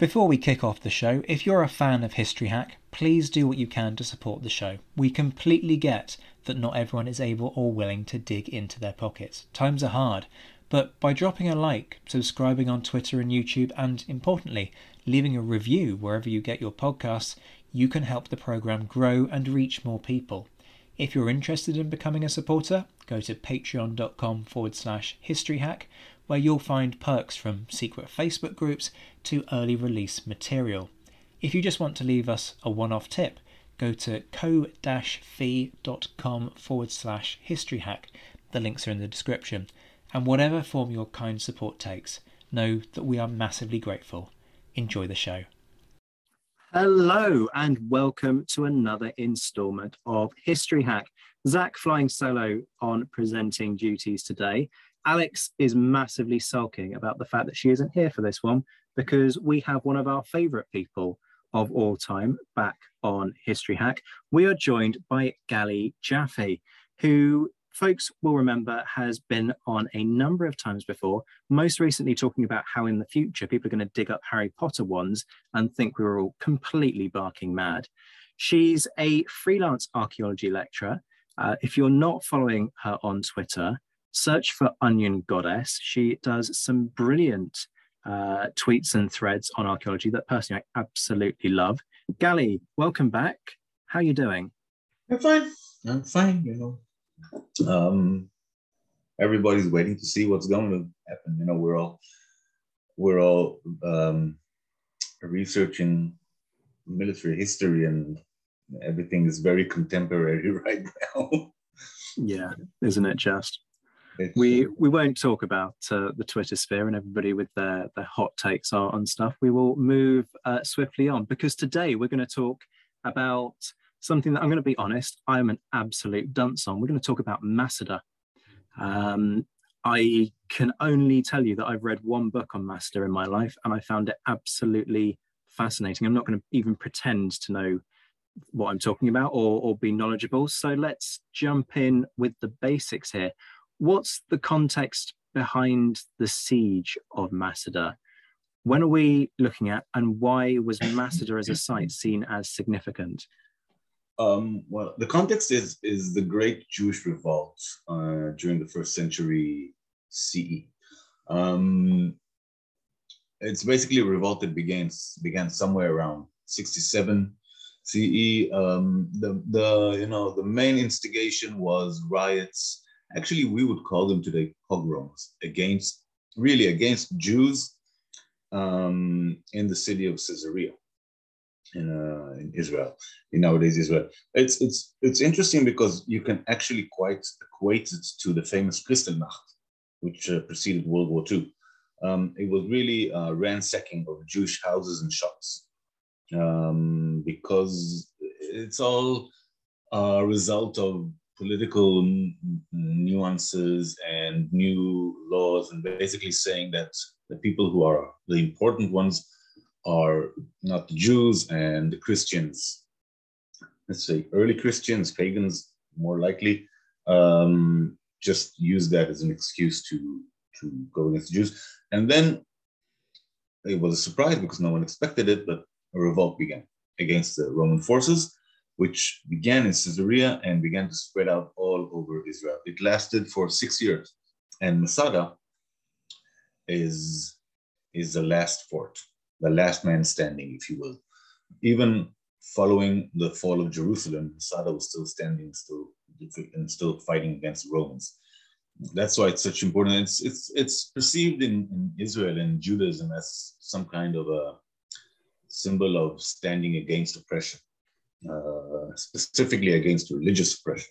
Before we kick off the show, if you're a fan of History Hack, please do what you can to support the show. We completely get that not everyone is able or willing to dig into their pockets. Times are hard, but by dropping a like, subscribing on Twitter and YouTube, and importantly, leaving a review wherever you get your podcasts, you can help the programme grow and reach more people. If you're interested in becoming a supporter, go to patreon.com/historyhack, where you'll find perks from secret Facebook groups to early release material. If you just want to leave us a one-off tip, go to ko-fi.com/historyhack. The links are in the description. And whatever form your kind support takes, know that we are massively grateful. Enjoy the show. Hello and welcome to another instalment of History Hack. Zach flying solo on presenting duties today. Alex is massively sulking about the fact that she isn't here for this one because we have one of our favourite people of all time back on History Hack. We are joined by Gali Jaffe, who folks will remember has been on a number of times before, most recently talking about how in the future people are going to dig up Harry Potter wands and think we were all completely barking mad. She's a freelance archaeology lecturer. If you're not following her on Twitter, search for Onion Goddess. She does some brilliant tweets and threads on archaeology that personally I absolutely love. Gali, welcome back. How are you doing? I'm fine, everybody's waiting to see what's going to happen. We're all researching military history, and everything is very contemporary right now. Yeah, isn't it just? We won't talk about the Twitter sphere and everybody with their hot takes on stuff. We will move swiftly on because today we're going to talk about something that I'm going to be honest, I'm an absolute dunce on. We're going to talk about Masada. I can only tell you that I've read one book on Masada in my life and I found it absolutely fascinating. I'm not going to even pretend to know what I'm talking about or be knowledgeable. So let's jump in with the basics here. What's the context behind the siege of Masada? When are we looking at, and why was Masada as a site seen as significant? Well, the context is the Great Jewish Revolt during the first century CE. It's basically a revolt that began somewhere around 67 CE. The main instigation was riots. Actually, we would call them today pogroms against Jews in the city of Caesarea. In Israel, in nowadays Israel. It's interesting because you can actually quite equate it to the famous Kristallnacht, which preceded World War II. It was really ransacking of Jewish houses and shops because it's all a result of political nuances and new laws, and basically saying that the people who are the important ones are not the Jews, and the Christians, let's say early Christians, pagans, more likely, just use that as an excuse to go against the Jews. And then it was a surprise because no one expected it, but a revolt began against the Roman forces, which began in Caesarea and began to spread out all over Israel. It lasted for 6 years, and Masada is the last fort, the last man standing, if you will. Even following the fall of Jerusalem, Masada was still standing, still fighting against the Romans. That's why it's such important. It's perceived in Israel and Judaism as some kind of a symbol of standing against oppression, specifically against religious oppression.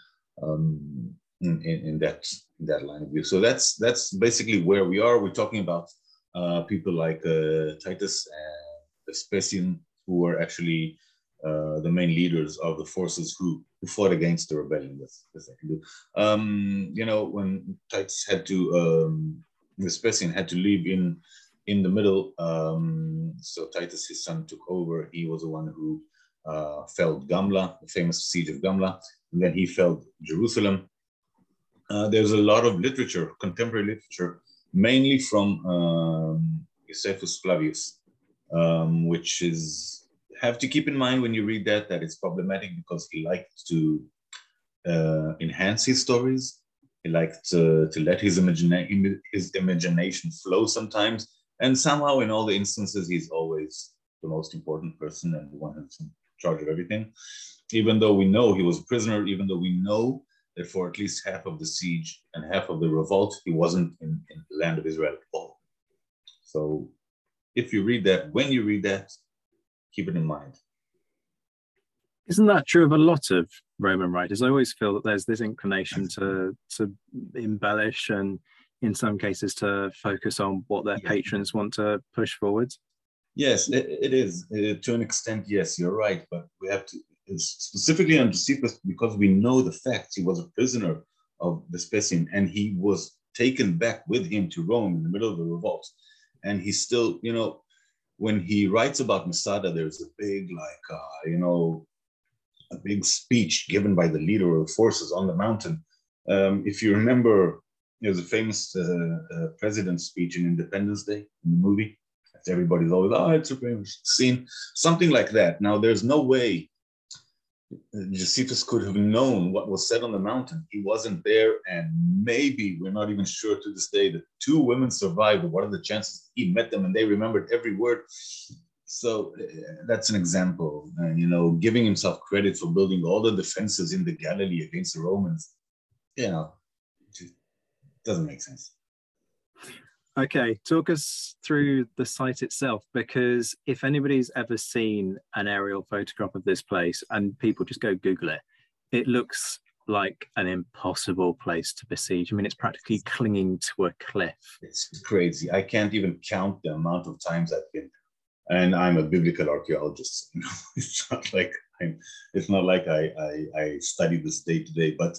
In that line of view. So that's basically where we are. We're talking about people like Titus and Vespasian, who were actually the main leaders of the forces who fought against the rebellion. That's I can do. When Titus Vespasian had to leave in the middle. So Titus, his son, took over. He was the one who felled Gamla, the famous siege of Gamla, and then he felled Jerusalem. There's a lot of literature, contemporary literature, mainly from Josephus Flavius, which is, have to keep in mind when you read that it's problematic because he liked to enhance his stories. He liked to let his imagination flow sometimes. And somehow in all the instances, he's always the most important person and the one who's in charge of everything. Even though we know he was a prisoner, even though we know that for at least half of the siege and half of the revolt, he wasn't in the land of Israel at all. So if you read that, when you read that, keep it in mind. Isn't that true of a lot of Roman writers? I always feel that there's this inclination to embellish and in some cases to focus on what their patrons want to push forwards. Yes, it is. To an extent, yes, you're right. But we have to, specifically on Josephus, because we know the facts. He was a prisoner of Vespasian and he was taken back with him to Rome in the middle of the revolt. And he still, when he writes about Masada, there's a big, a big speech given by the leader of the forces on the mountain. If you remember, there's a famous president's speech in Independence Day in the movie. Everybody's always, it's a famous scene, something like that. Now, there's no way Josephus could have known what was said on the mountain. He wasn't there, and maybe we're not even sure to this day that 2 women survived. What are the chances he met them and they remembered every word? So that's an example, giving himself credit for building all the defenses in the Galilee against the Romans. It doesn't make sense. Okay, talk us through the site itself, because if anybody's ever seen an aerial photograph of this place, and people just go Google it, it looks like an impossible place to besiege. I mean, it's practically clinging to a cliff. It's crazy. I can't even count the amount of times I've been there. And I'm a biblical archaeologist. It's not like I study this day to day, but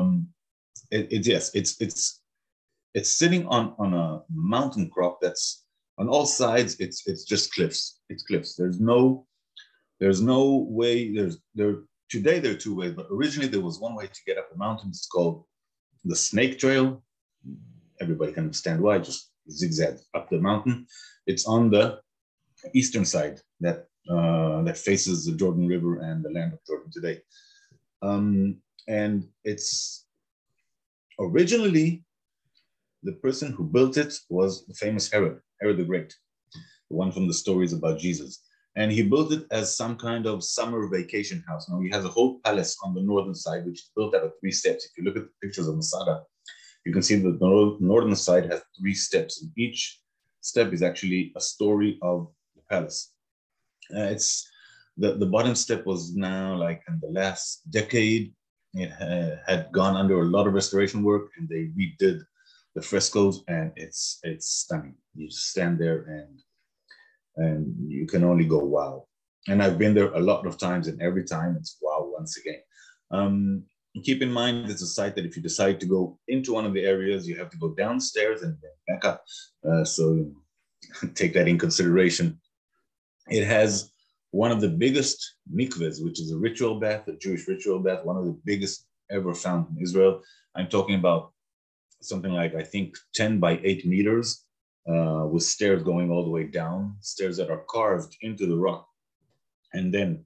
it's sitting on a mountain crop that's on all sides. It's just cliffs. It's cliffs. There's no way. Today there are 2 ways, but originally there was one way to get up the mountain. It's called the Snake Trail. Everybody can understand why. Just zigzag up the mountain. It's on the eastern side that faces the Jordan River and the land of Jordan today. And it's originally, the person who built it was the famous Herod the Great, the one from the stories about Jesus. And he built it as some kind of summer vacation house. Now, he has a whole palace on the northern side, which is built out of 3 steps. If you look at the pictures of Masada, you can see that the northern side has 3 steps. And each step is actually a story of the palace. It's the bottom step was now, like in the last decade, it had gone under a lot of restoration work, and they redid the frescoes, and it's stunning. You just stand there and you can only go wow. And I've been there a lot of times, and every time it's wow once again. Keep in mind, it's a site that if you decide to go into one of the areas, you have to go downstairs and then back up. So take that in consideration. It has one of the biggest mikvahs, which is a ritual bath, a Jewish ritual bath, one of the biggest ever found in Israel. I'm talking about something like, I think, 10 by 8 meters, with stairs going all the way down, stairs that are carved into the rock, and then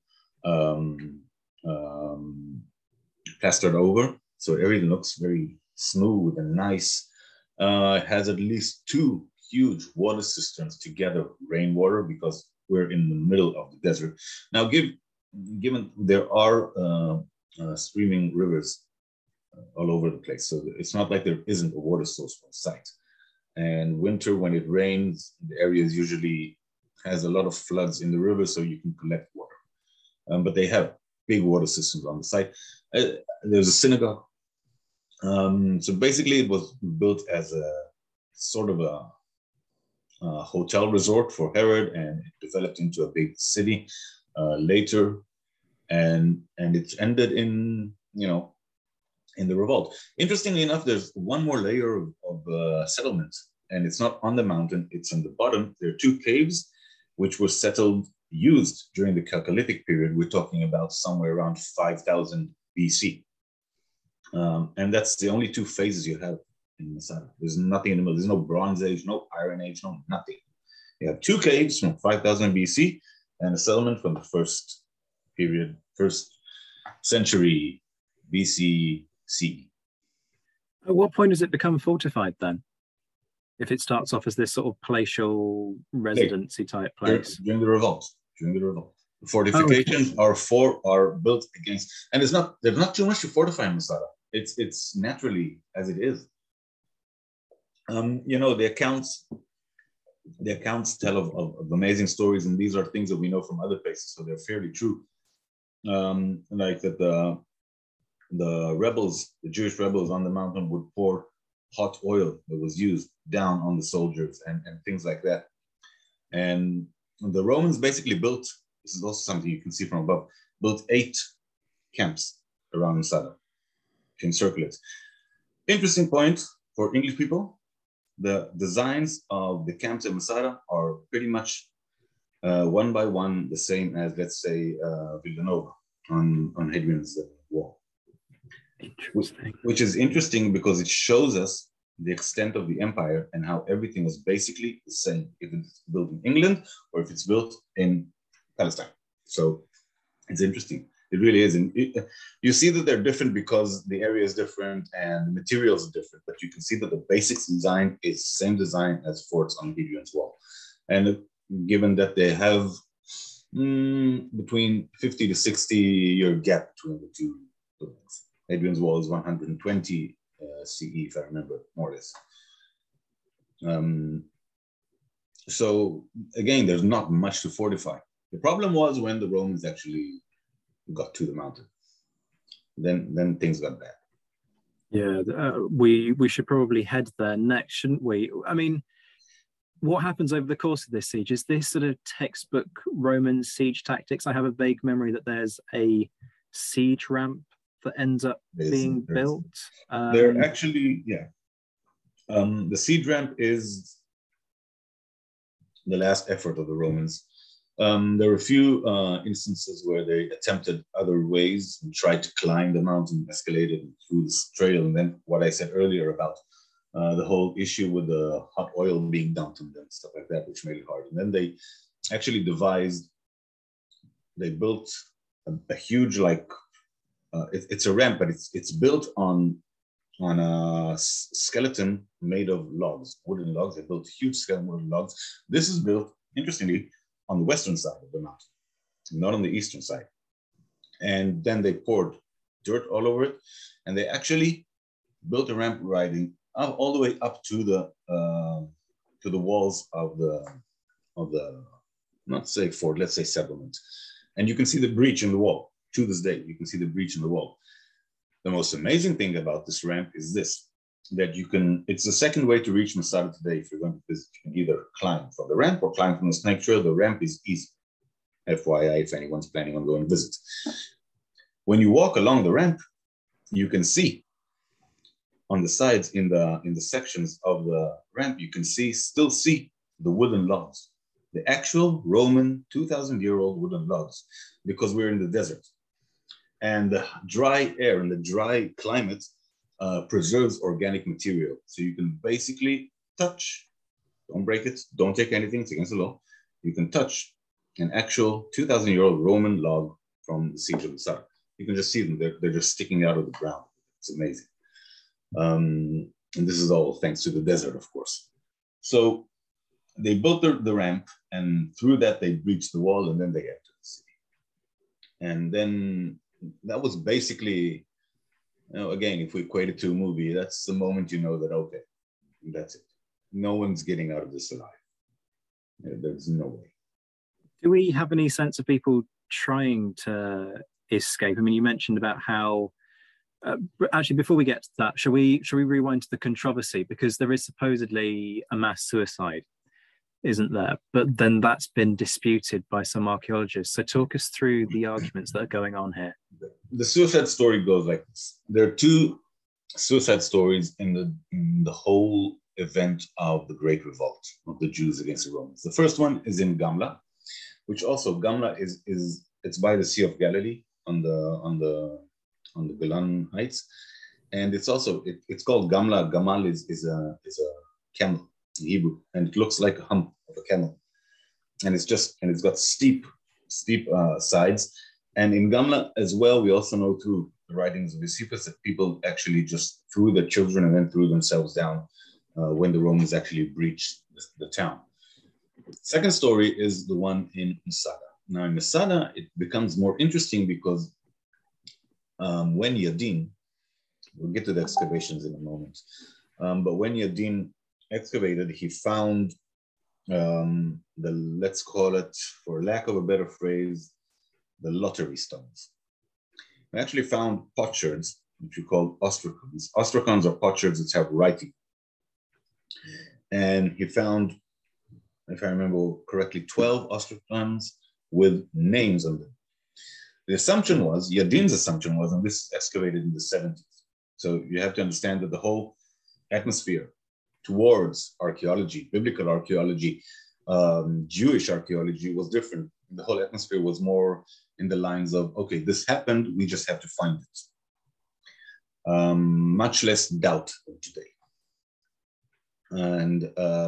plastered over. So everything looks very smooth and nice. It has at least 2 huge water cisterns to gather rainwater, because we're in the middle of the desert. Now, given there are streaming rivers all over the place, so it's not like there isn't a water source on site. And winter, when it rains, the area usually has a lot of floods in the river, so you can collect water. But they have big water systems on the site. There's a synagogue. So basically, it was built as a sort of a hotel resort for Herod, and it developed into a big city later, and it ended in the revolt. Interestingly enough, there's one more layer of settlement, and it's not on the mountain, it's on the bottom. There are 2 caves which were used during the Chalcolithic period. We're talking about somewhere around 5000 BC. And that's the only 2 phases you have in Masada. There's nothing in the middle. There's no Bronze Age, no Iron Age, no nothing. You have two caves from 5000 BC and a settlement from the first century BC CE. At what point does it become fortified then? If it starts off as this sort of palatial residency type place? During the revolt. The fortifications are built against, and there's not too much to fortify in Masada. It's naturally as it is. The accounts tell of amazing stories, and these are things that we know from other places, so they're fairly true. Like that the rebels, the Jewish rebels on the mountain would pour hot oil that was used down on the soldiers and things like that. And the Romans basically built, this is also something you can see from above, built 8 camps around Masada, to encircle it. Interesting point for English people, the designs of the camps at Masada are pretty much one by one the same as, let's say, Villanova on Hadrian's Wall. Interesting. Which is interesting because it shows us the extent of the empire and how everything is basically the same, if it's built in England or if it's built in Palestine. So it's interesting. It really is. And you see that they're different because the area is different and the materials are different, but you can see that the basic design is the same design as forts on Hadrian's Wall. And given that they have between 50 to 60 year gap between the two buildings. Hadrian's Wall is 120 CE, if I remember, more or less. So again, there's not much to fortify. The problem was when the Romans actually got to the mountain. Then things got bad. Yeah, we should probably head there next, shouldn't we? I mean, what happens over the course of this siege? Is this sort of textbook Roman siege tactics? I have a vague memory that there's a siege ramp that ends up being built. They're actually, the siege ramp is the last effort of the Romans. There were a few instances where they attempted other ways and tried to climb the mountain, escalated through this trail. And then what I said earlier about the whole issue with the hot oil being dumped on them, and stuff like that, which made it hard. And then they actually they built a huge, it's a ramp, but it's built on a skeleton made of logs, wooden logs. They built huge skeleton wooden logs. This is built, interestingly, on the western side of the mountain, not on the eastern side. And then they poured dirt all over it, and they actually built a ramp riding up, all the way up to the walls of the not say fort, let's say settlement. And you can see the breach in the wall. To this day, you can see the breach in the wall. The most amazing thing about this ramp is this, that it's the second way to reach Masada today. If you're going to visit, you can either climb from the ramp or climb from the Snake Trail. The ramp is easy. FYI, if anyone's planning on going to visit. When you walk along the ramp, you can see on the sides, in the sections of the ramp, you can still see the wooden logs, the actual Roman 2,000-year-old wooden logs, because we're in the desert. And the dry air and the dry climate preserves organic material. So you can basically touch, don't break it, don't take anything, it's against the law. You can touch an actual 2,000-year-old Roman log from the siege of Masada. You can just see them, they're just sticking out of the ground. It's amazing. And this is all thanks to the desert, of course. So they built the ramp, and through that they breached the wall, and then they entered the city. And then that was basically, again, if we equate it to a movie, that's the moment you know that, okay, that's it. No one's getting out of this alive. There's no way. Do we have any sense of people trying to escape? I mean, you mentioned about how, actually, before we get to that, shall we rewind to the controversy? Because there is supposedly a mass suicide, isn't there? But then that's been disputed by some archaeologists. So talk us through the arguments that are going on here. The suicide story goes like this. There are two suicide stories in the whole event of the Great Revolt of the Jews against the Romans. The first one is in Gamla, which also Gamla it's by the Sea of Galilee on the Golan Heights, and it's also it's called Gamla. Gamal is a camel in Hebrew, and it looks like a hump of a camel. and it's got steep sides. And in Gamla as well, we also know through the writings of Josephus that people actually just threw their children and then threw themselves down when the Romans actually breached the town. Second story is the one in Masada. Now in Masada, it becomes more interesting because when Yadin, we'll get to the excavations in a moment, but when Yadin excavated, he found let's call it, for lack of a better phrase, the lottery stones. We actually found potsherds, which we call ostracons. Ostracons are potsherds that have writing. And he found, if I remember correctly, 12 ostracons with names on them. The assumption was, Yadin's assumption was, and this is excavated in the 70s. So you have to understand that the whole atmosphere towards archaeology, biblical archaeology, Jewish archaeology was different. The whole atmosphere was more in the lines of, okay, this happened, we just have to find it. Much less doubt than today. And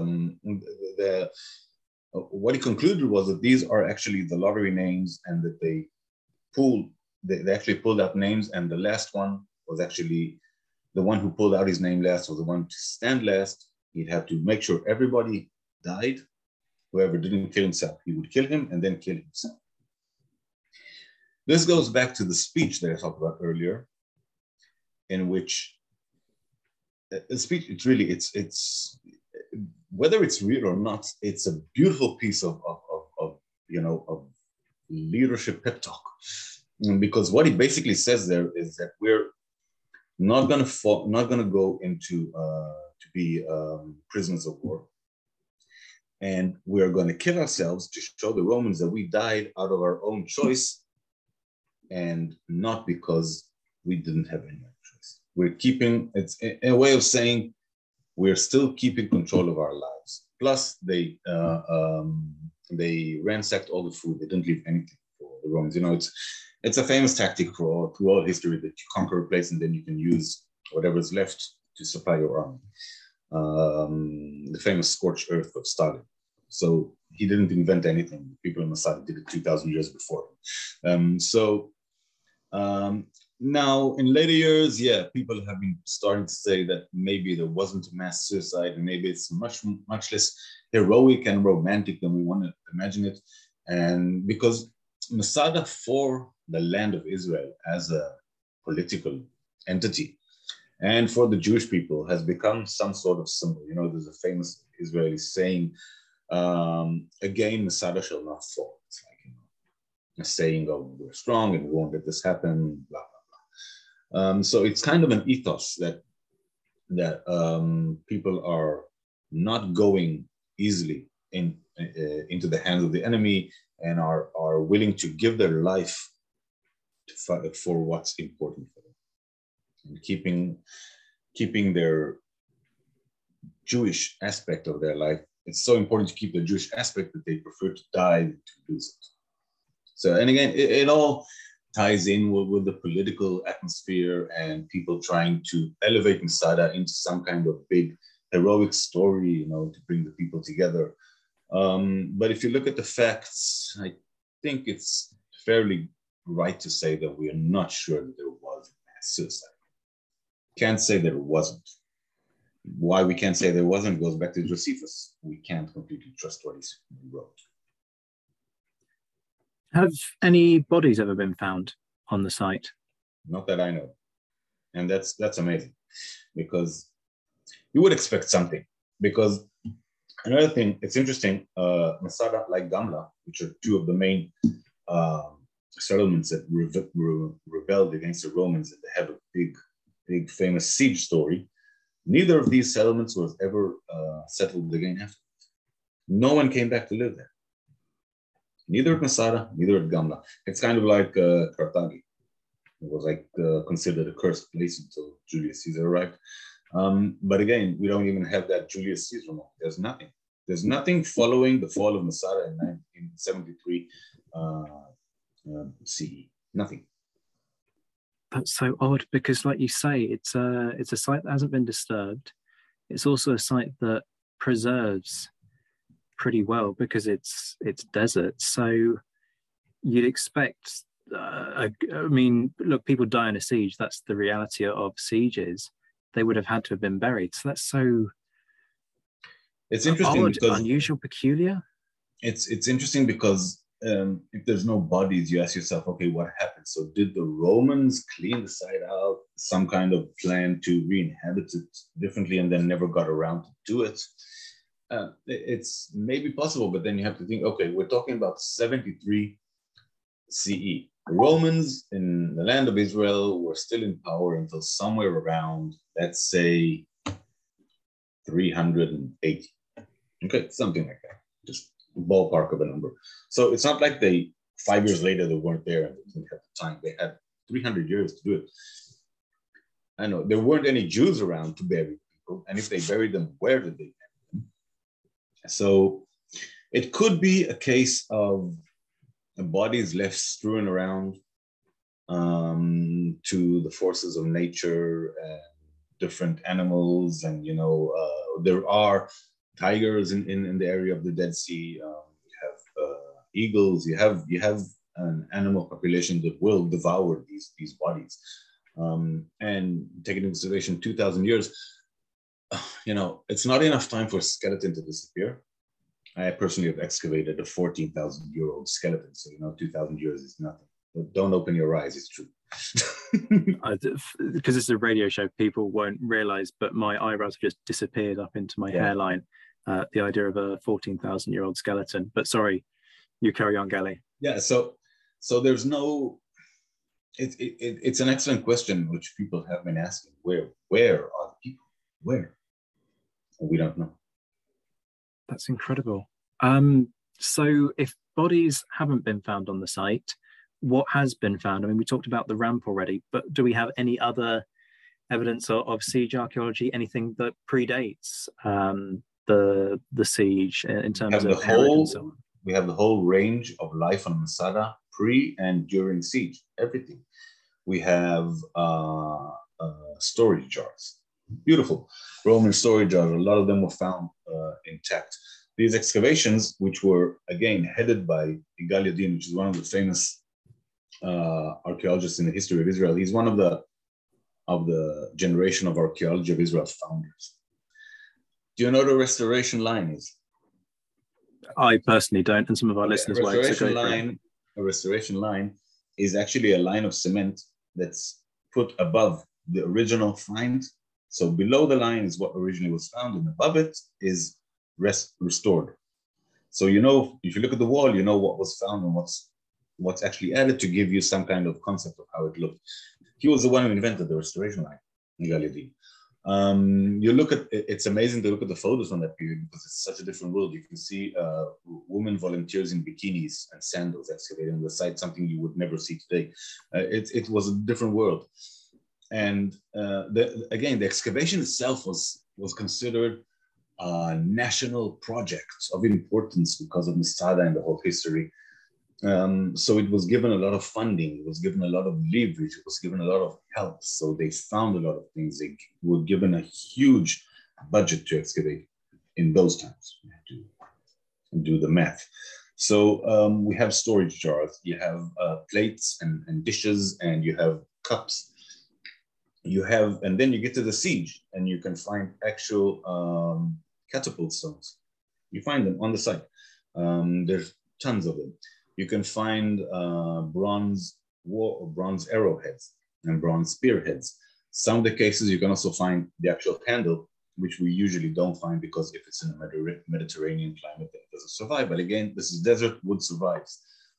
what he concluded was that these are actually the lottery names, and that they actually pulled out names, and the last one was actually the one who pulled out his name last was the one to stand last. He'd have to make sure everybody died. Whoever didn't kill himself, he would kill him and then kill himself. This goes back to the speech that I talked about earlier, in which the speech, it's whether it's real or not, it's a beautiful piece of leadership pep talk. Because what he basically says there is that we're not going to go into to be prisoners of war, and we're going to kill ourselves to show the Romans that we died out of our own choice, and not because we didn't have any other choice. We're keeping, it's a way of saying we're still keeping control of our lives. Plus, they ransacked all the food. They didn't leave anything for the Romans. You know, it's a famous tactic through all history, that you conquer a place and then you can use whatever's left to supply your army. The famous scorched earth of Stalin. So he didn't invent anything. People in Masada did it 2,000 years before. Now, in later years, people have been starting to say that maybe there wasn't a mass suicide, and maybe it's much less heroic and romantic than we want to imagine it. And because Masada, for the land of Israel as a political entity, and for the Jewish people, has become some sort of symbol. You know, there's a famous Israeli saying, again, Masada shall not fall. It's like, you know, a saying of, we're strong and we won't let this happen, blah, blah, blah. So it's kind of an ethos that people are not going easily into the hands of the enemy, and are willing to give their life to fight for what's important for them. And keeping their Jewish aspect of their life. It's so important to keep the Jewish aspect that they prefer to die than to lose it. So, and again, it all ties in with the political atmosphere and people trying to elevate Masada into some kind of big heroic story, you know, to bring the people together. But if you look at the facts, I think it's fairly right to say that we are not sure that there was a mass suicide. Can't say that it wasn't. Why we can't say there wasn't goes back to Josephus. We can't completely trust what he wrote. Have any bodies ever been found on the site? Not that I know. And that's amazing, because you would expect something. Because another thing, it's interesting, Masada, like Gamla, which are two of the main settlements that rebelled against the Romans, and they have a big famous siege story. Neither of these settlements was ever settled again afterwards. No one came back to live there. Neither at Masada, neither at Gamla. It's kind of like Carthage. It was like considered a cursed place until Julius Caesar arrived. But again, we don't even have that Julius Caesar moment. There's nothing. There's nothing following the fall of Masada in 73 CE. Nothing. That's so odd, because, like you say, it's a site that hasn't been disturbed. It's also a site that preserves pretty well because it's desert. So you'd expect. I mean, look, people die in a siege. That's the reality of sieges. They would have had to have been buried. So that's so. It's interesting odd, because unusual, peculiar. it's interesting because if there's no bodies, you ask yourself, okay, what happened? So did the Romans clean the site out, some kind of plan to re-inhabit it differently, and then never got around to do it? It's maybe possible, but then you have to think, okay, we're talking about 73 CE. The Romans in the land of Israel were still in power until somewhere around, let's say, 380. Okay, something like that. Just ballpark of a number. So it's not like 5 years later, they weren't there and they didn't have the time. They had 300 years to do it. I know there weren't any Jews around to bury people. And if they buried them, where did they bury them? So it could be a case of bodies left strewn around to the forces of nature and different animals. And, there are tigers in the area of the Dead Sea. You have eagles. You have an animal population that will devour these bodies. And taking into consideration 2,000 years, it's not enough time for a skeleton to disappear. I personally have excavated a 14,000-year-old skeleton, so 2,000 years is nothing. But don't open your eyes; it's true. Because it's a radio show, people won't realize, but my eyebrows have just disappeared up into my hairline. The idea of a 14,000-year-old skeleton. But sorry, you carry on, Gali. Yeah. So there's no. It's an excellent question, which people have been asking. Where are the people? Where? We don't know. That's incredible. So if bodies haven't been found on the site, what has been found? I mean, we talked about the ramp already, but do we have any other evidence of siege archaeology, anything that predates the siege in terms of Herod and so on? We have the whole range of life on Masada, pre and during siege, everything. We have storage jars. Beautiful Roman storage jars. A lot of them were found intact. These excavations, which were again headed by Yigal Yadin, which is one of the famous archaeologists in the history of Israel. He's one of the generation of archaeology of Israel founders. Do you know what a restoration line is? I personally don't, and some of our listeners won't. A restoration line is actually a line of cement that's put above the original find. So below the line is what originally was found, and above it is restored. So if you look at the wall, you know what was found and what's actually added to give you some kind of concept of how it looked. He was the one who invented the restoration line, Yigal Yadin. It's amazing to look at the photos from that period because it's such a different world. You can see women volunteers in bikinis and sandals excavating the site, something you would never see today. It was a different world. And the excavation itself was considered a national project of importance because of Masada and the whole history. So it was given a lot of funding, it was given a lot of leverage, it was given a lot of help. So they found a lot of things. They were given a huge budget to excavate in those times. You have to do the math. So we have storage jars, you have plates and dishes, and you have cups. And then you get to the siege, and you can find actual catapult stones. You find them on the site. There's tons of them. You can find bronze arrowheads and bronze spearheads. Some of the cases you can also find the actual handle, which we usually don't find because if it's in a Mediterranean climate, then it doesn't survive. But again, this is desert, wood survives.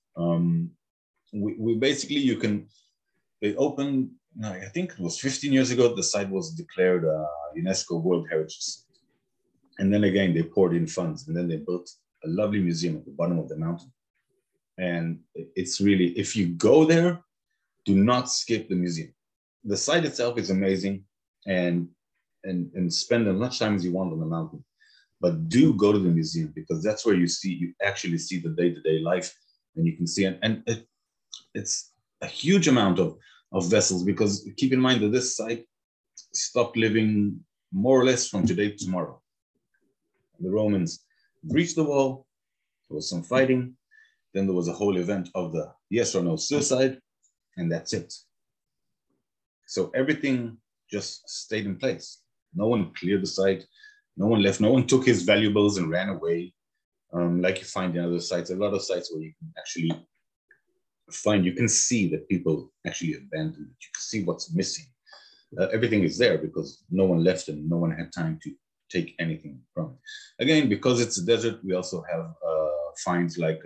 We basically, they opened, I think it was 15 years ago, the site was declared a UNESCO World Heritage Site. And then again, they poured in funds, and then they built a lovely museum at the bottom of the mountain. And it's really, if you go there, do not skip the museum. The site itself is amazing, and spend as much time as you want on the mountain. But do go to the museum, because that's where you actually see the day-to-day life, and you can see it. And it's a huge amount of vessels, because keep in mind that this site stopped living more or less from today to tomorrow. The Romans breached the wall, there was some fighting, then there was a whole event of the yes or no suicide, and that's it. So everything just stayed in place. No one cleared the site, no one left, no one took his valuables and ran away. Like you find in other sites, a lot of sites where you can actually find, you can see that people actually abandoned it. You can see what's missing. Everything is there because no one left and no one had time to take anything from it. Again, because it's a desert, we also have finds like,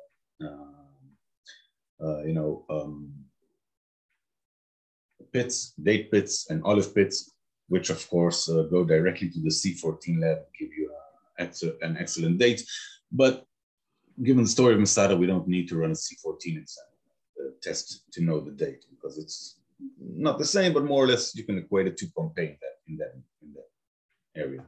pits, date pits, and olive pits, which of course go directly to the C14 lab and give you an excellent date. But given the story of Masada, we don't need to run a C14 test to know the date because it's not the same, but more or less you can equate it to Pompeii in that area.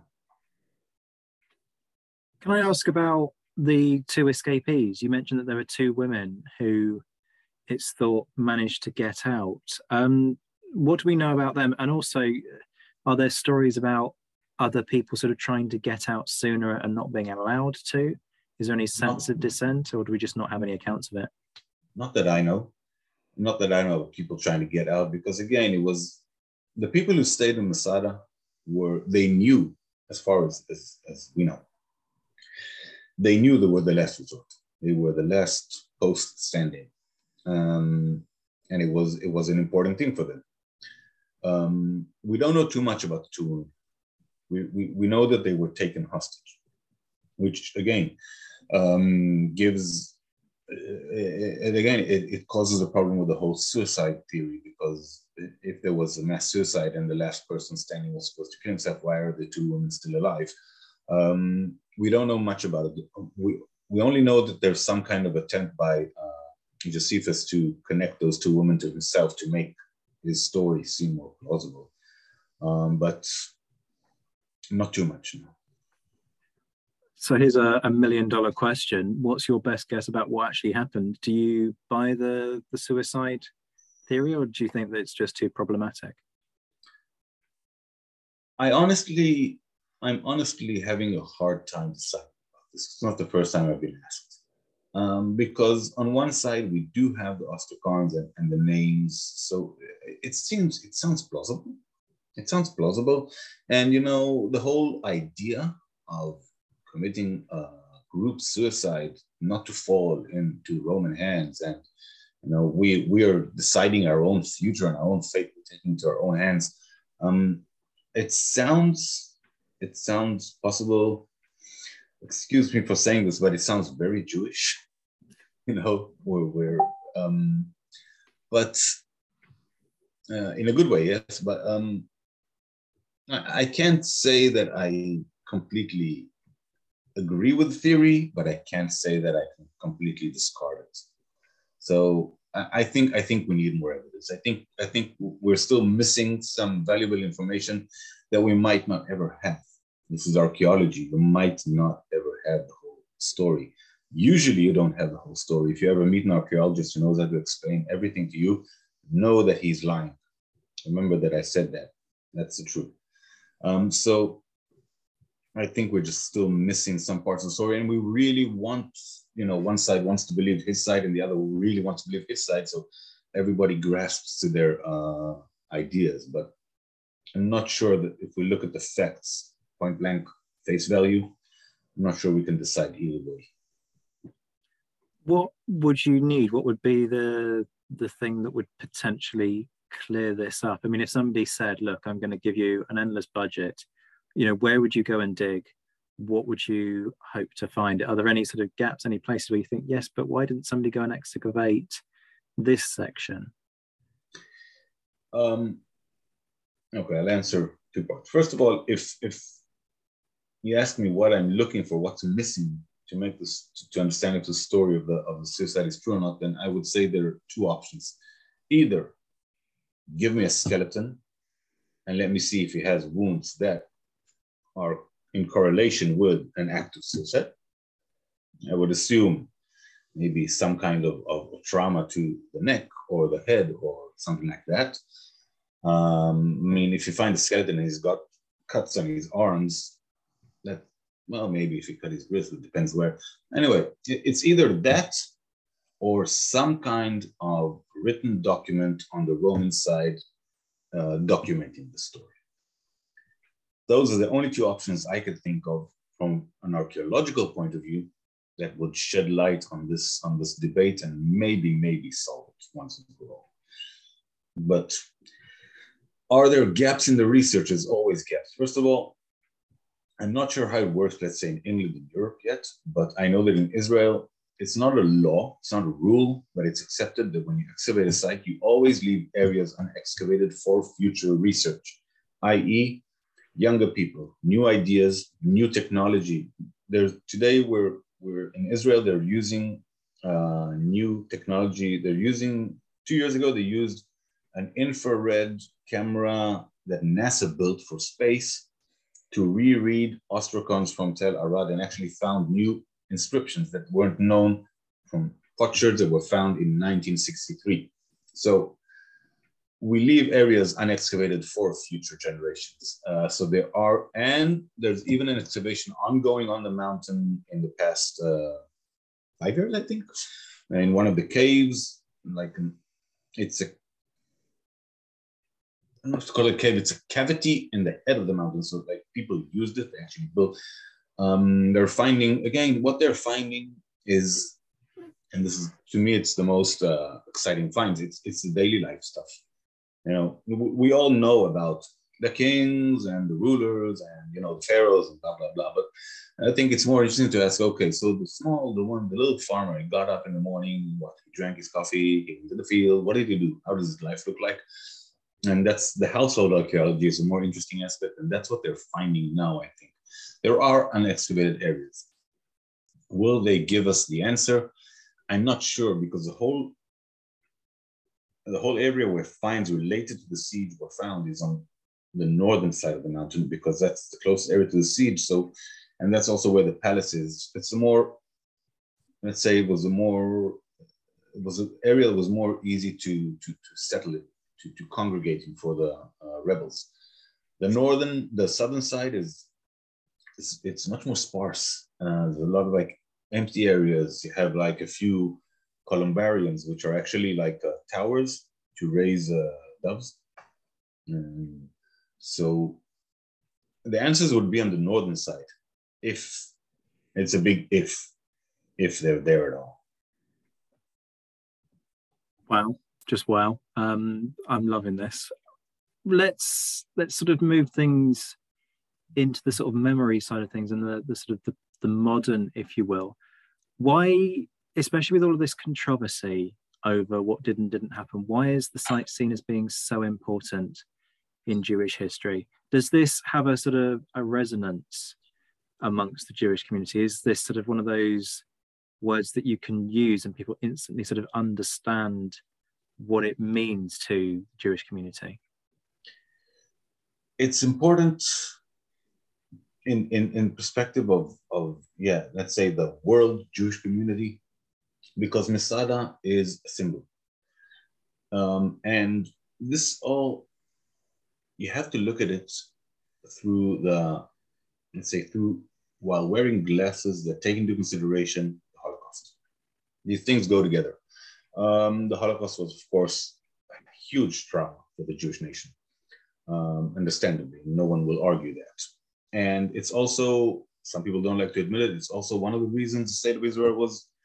Can I ask about the two escapees? You mentioned that there were two women who it's thought managed to get out. What do we know about them? And also, are there stories about other people sort of trying to get out sooner and not being allowed to? Is there any sense of dissent, or do we just not have any accounts of it? Not that I know. Not that I know of people trying to get out, because again, it was the people who stayed in Masada they knew, as far as we know, they knew they were the last resort. They were the last post standing. And it was an important thing for them. We don't know too much about the two women. We know that they were taken hostage, which again it causes a problem with the whole suicide theory, because if there was a mass suicide and the last person standing was supposed to kill himself, why are the two women still alive? We don't know much about it. We only know that there's some kind of attempt by Josephus to connect those two women to himself to make his story seem more plausible, but not too much. No. So here's a $1 million question. What's your best guess about what actually happened? Do you buy the suicide theory, or do you think that it's just too problematic? I'm honestly having a hard time deciding about this. It's not the first time I've been asked. Because on one side we do have the Ostracons and the names, so it sounds plausible. It sounds plausible, and the whole idea of committing group suicide, not to fall into Roman hands, and we are deciding our own future and our own fate. We're taking into our own hands. It sounds possible. Excuse me for saying this, but it sounds very Jewish, but in a good way, yes. But I can't say that I completely agree with the theory, but I can't say that I can completely discard it. So I think we need more evidence. I think we're still missing some valuable information that we might not ever have. This is archaeology. You might not ever have the whole story. Usually you don't have the whole story. If you ever meet an archaeologist who knows how to explain everything to you, know that he's lying. Remember that I said that. That's the truth. So I think we're just still missing some parts of the story, and we really want, one side wants to believe his side and the other really wants to believe his side. So everybody grasps to their ideas, but I'm not sure that if we look at the facts, point blank, face value, I'm not sure we can decide either way. What would you need? What would be the thing that would potentially clear this up? I mean, if somebody said, look, I'm going to give you an endless budget, where would you go and dig? What would you hope to find? Are there any sort of gaps, any places where you think, yes, but why didn't somebody go and excavate this section? Okay, I'll answer two parts. First of all, if you ask me what I'm looking for, what's missing to make this, to understand if the story of the suicide is true or not, then I would say there are two options. Either give me a skeleton and let me see if he has wounds that are in correlation with an act of suicide. I would assume maybe some kind of trauma to the neck or the head or something like that. I mean, if you find a skeleton and he's got cuts on his arms, well, maybe if he cut his wrist, it depends where. Anyway, it's either that or some kind of written document on the Roman side documenting the story. Those are the only two options I could think of from an archaeological point of view that would shed light on this debate and maybe solve it once and for all. But are there gaps in the research? There's always gaps. First of all, I'm not sure how it works, let's say in England and Europe yet, but I know that in Israel, it's not a law, it's not a rule, but it's accepted that when you excavate a site, you always leave areas unexcavated for future research, i.e., younger people, new ideas, new technology. Today we're in Israel, they're using new technology. 2 years ago, they used an infrared camera that NASA built for space to reread ostracons from Tel Arad and actually found new inscriptions that weren't known from potsherds that were found in 1963. So we leave areas unexcavated for future generations. So there's even an excavation ongoing on the mountain in the past 5 years, I think, in one of the caves. I don't know if to call it a cave. It's a cavity in the head of the mountain. So like people used it, they actually built. They're finding, again, what they're finding is, and this is, to me, it's the most exciting finds. It's the daily life stuff. You know, we all know about the kings and the rulers and, the pharaohs and blah, blah, blah. But I think it's more interesting to ask, okay, so the little farmer, he got up in the morning, he drank his coffee, he went to the field. What did he do? How does his life look like? And that's the household archaeology is a more interesting aspect. And that's what they're finding now, I think. There are unexcavated areas. Will they give us the answer? I'm not sure, because the whole area where finds related to the siege were found is on the northern side of the mountain, because that's the closest area to the siege. So, and that's also where the palace is. It's a more, let's say, it was an area that was more easy to settle it, to congregate in for the rebels. The southern side it's much more sparse. There's a lot of like empty areas. You have like a few columbariums, which are actually like towers to raise doves. So the answers would be on the northern side, if it's a big if they're there at all. Wow, just wow. I'm loving this. Let's sort of move things into the sort of memory side of things and the sort of the modern, if you will. Why, especially with all of this controversy over what did and didn't happen, why is the site seen as being so important in Jewish history? Does this have a sort of a resonance amongst the Jewish community? Is this sort of one of those words that you can use and people instantly sort of understand what it means to the Jewish community? It's important in perspective of let's say the world Jewish community, because Masada is a symbol. And this all, you have to look at it through while wearing glasses that take into consideration the Holocaust. These things go together. The Holocaust was, of course, a huge trauma for the Jewish nation. Understandably, no one will argue that. And it's also, some people don't like to admit it, it's also one of the reasons the state of Israel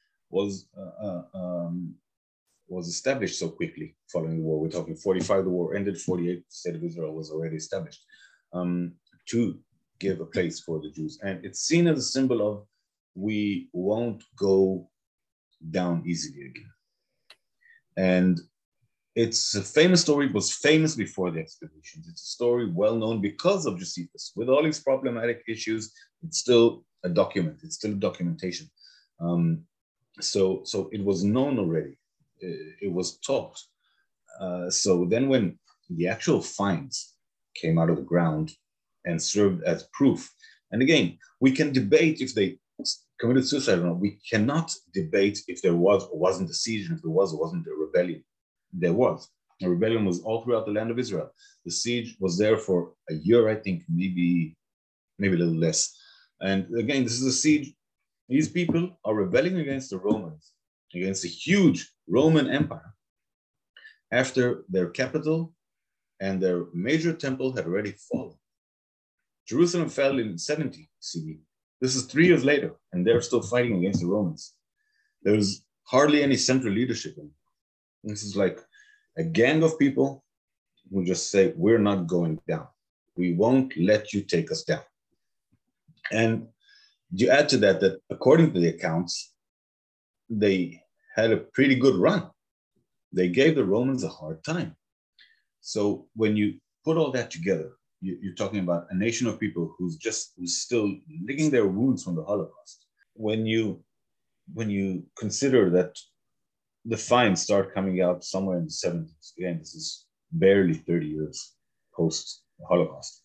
was established so quickly following the war. We're talking 45, the war ended, 48, the state of Israel was already established to give a place for the Jews. And it's seen as a symbol of, we won't go down easily again. And it's a famous story. It was famous before the excavations. It's a story well known because of Josephus. With all its problematic issues, it's still a document. It's still a documentation. So it was known already. It was taught. So then when the actual finds came out of the ground and served as proof, and again, we can debate if they committed suicide or not. We cannot debate if there was or wasn't a siege, and if there was or wasn't a rebellion. There was. A rebellion was all throughout the land of Israel. The siege was there for a year, I think, maybe a little less. And again, this is a siege. These people are rebelling against the Romans, against a huge Roman Empire, after their capital and their major temple had already fallen. Jerusalem fell in 70 CE. This is 3 years later, and they're still fighting against the Romans. There's hardly any central leadership in it. This is like a gang of people who just say, we're not going down. We won't let you take us down. And you add to that, that according to the accounts, they had a pretty good run. They gave the Romans a hard time. So when you put all that together, you're talking about a nation of people who's still licking their wounds from the Holocaust. When you consider that the finds start coming out somewhere in the 70s, again, this is barely 30 years post Holocaust,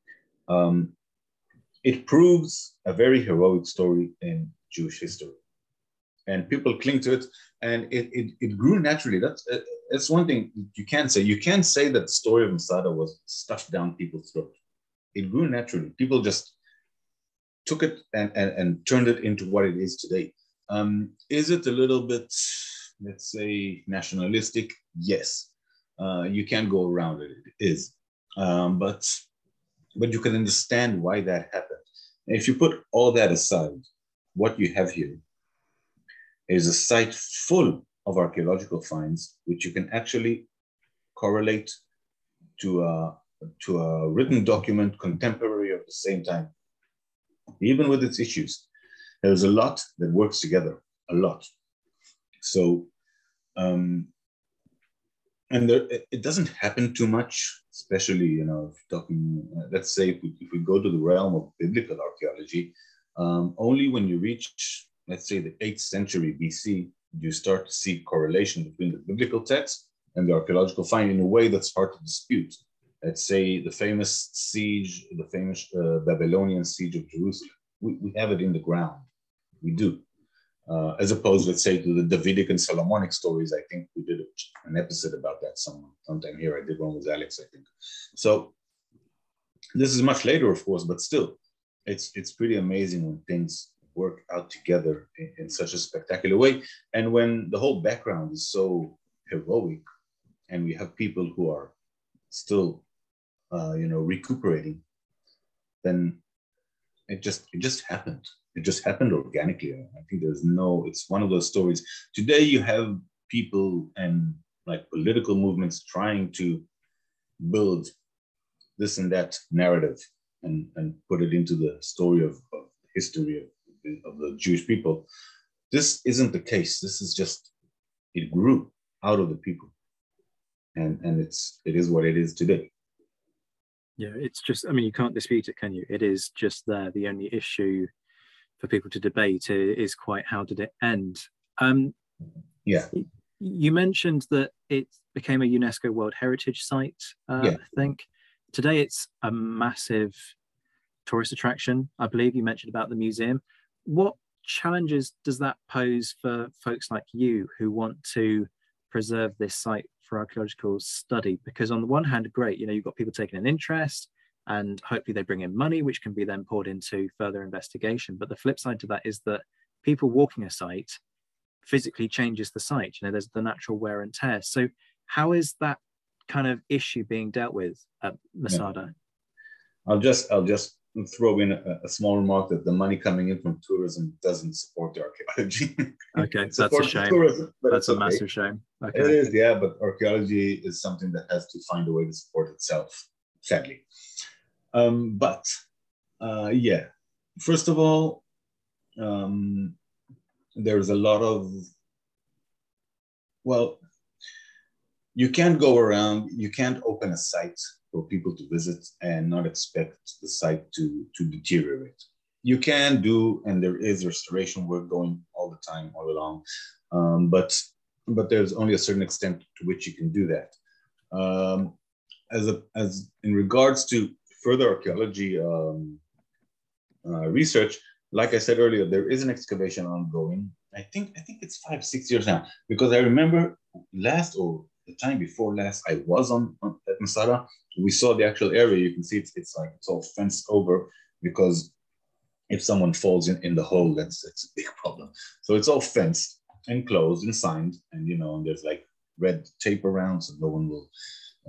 it proves a very heroic story in Jewish history. And people cling to it, and it grew naturally. That's one thing you can say. You can't say that the story of Masada was stuffed down people's throats. It grew naturally. People just took it and turned it into what it is today. Is it a little bit, let's say, nationalistic? Yes. You can't go around it. It is. But you can understand why that happened. And if you put all that aside, what you have here is a site full of archaeological finds, which you can actually correlate to a written document contemporary of the same time. Even with its issues, there's a lot that works together, a lot. So, and it doesn't happen too much, especially, if you're talking, let's say, if we go to the realm of biblical archaeology, only when you reach, let's say, the 8th century BC, you start to see correlation between the biblical text and the archaeological find in a way that's hard to dispute. Let's say the famous siege, the famous Babylonian siege of Jerusalem. We have it in the ground. We do. As opposed, let's say, to the Davidic and Solomonic stories. I think we did an episode about that sometime here. I did one with Alex, I think. So this is much later, of course, but still, it's pretty amazing when things work out together in such a spectacular way. And when the whole background is so heroic, and we have people who are still, recuperating, then it just happened. It just happened organically. I think it's one of those stories. Today you have people and like political movements trying to build this and that narrative and put it into the story of history of the Jewish people. This isn't the case. This is just, it grew out of the people. And it is what it is today. Yeah, it's just, you can't dispute it, can you? It is just there. The only issue for people to debate is quite how did it end? Yeah. You mentioned that it became a UNESCO World Heritage Site, I think. Today it's a massive tourist attraction. I believe you mentioned about the museum. What challenges does that pose for folks like you who want to preserve this site for archaeological study? Because on the one hand, great, you've got people taking an interest and hopefully they bring in money, which can be then poured into further investigation. But the flip side to that is that people walking a site physically changes the site. There's the natural wear and tear. So how is that kind of issue being dealt with at Masada? I'll just throw in a small remark that the money coming in from tourism doesn't support the archaeology. Okay, that's a shame. Tourism, that's a massive shame. Okay. It is, yeah, but archaeology is something that has to find a way to support itself, sadly. First of all, there's a lot of, you can't go around, you can't open a site for people to visit and not expect the site to deteriorate. You can do, and there is restoration work going all the time, all along, but there's only a certain extent to which you can do that. As in regards to further archaeology research, like I said earlier, there is an excavation ongoing. I think it's 5-6 years now, because I remember the time before last, I was at Masada. We saw the actual area. You can see it's all fenced over, because if someone falls in the hole, that's a big problem. So it's all fenced and closed and signed, and and there's like red tape around, so no one will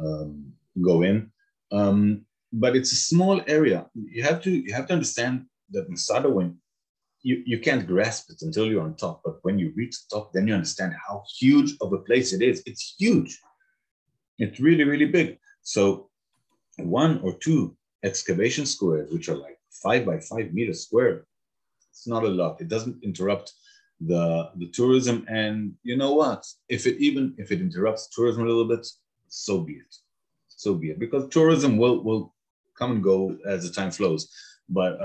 go in. But it's a small area. You have to understand that Masada, when you can't grasp it until you're on top, but when you reach the top, then you understand how huge of a place it is. It's huge. It's really, really big. So 1 or 2 excavation squares, which are like 5 by 5 meters square, it's not a lot. It doesn't interrupt the tourism. And you know what? If it interrupts tourism a little bit, so be it. So be it. Because tourism will come and go as the time flows. But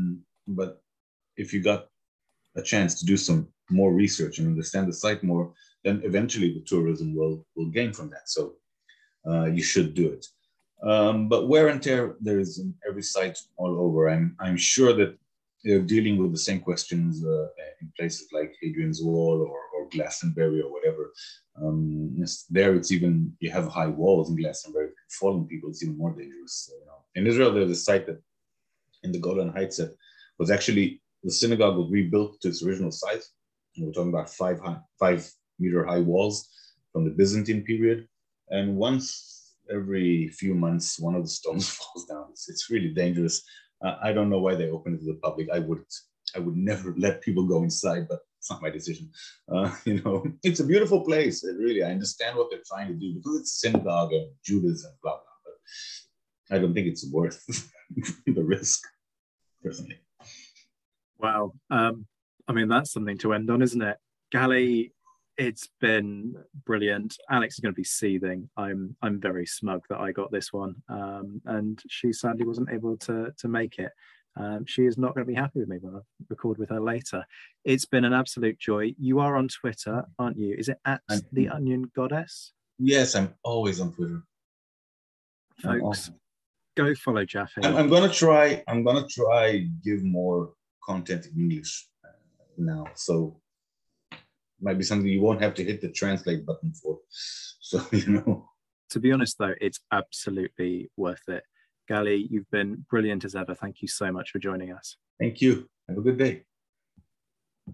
if you got a chance to do some more research and understand the site more, then eventually the tourism will gain from that. So you should do it. But wear and tear, there is in every site all over. I'm sure that they're dealing with the same questions in places like Hadrian's Wall or Glastonbury or whatever. It's even, you have high walls in Glastonbury, falling people, it's even more dangerous. In Israel, there's a site that in the Golan Heights that was actually, the synagogue was rebuilt to its original size. And we're talking about 5-meter high walls from the Byzantine period. And once every few months, one of the stones falls down. It's really dangerous. I don't know why they opened it to the public. I would never let people go inside, but it's not my decision. It's a beautiful place. I understand what they're trying to do because it's synagogue and Judaism, blah, blah. But I don't think it's worth the risk, personally. Wow. That's something to end on, isn't it? Gali, it's been brilliant. Alex is going to be seething. I'm very smug that I got this one, and she sadly wasn't able to make it. She is not going to be happy with me when I record with her later. It's been an absolute joy. You are on Twitter, aren't you? Is it at The Onion Goddess? Yes, I'm always on Twitter. Folks, go follow Jaffe. I'm gonna try give more content in English now, so might be something you won't have to hit the translate button for. So to be honest though, it's absolutely worth it. Gali, you've been brilliant as ever. Thank you so much for joining us. Thank you. Have a good day.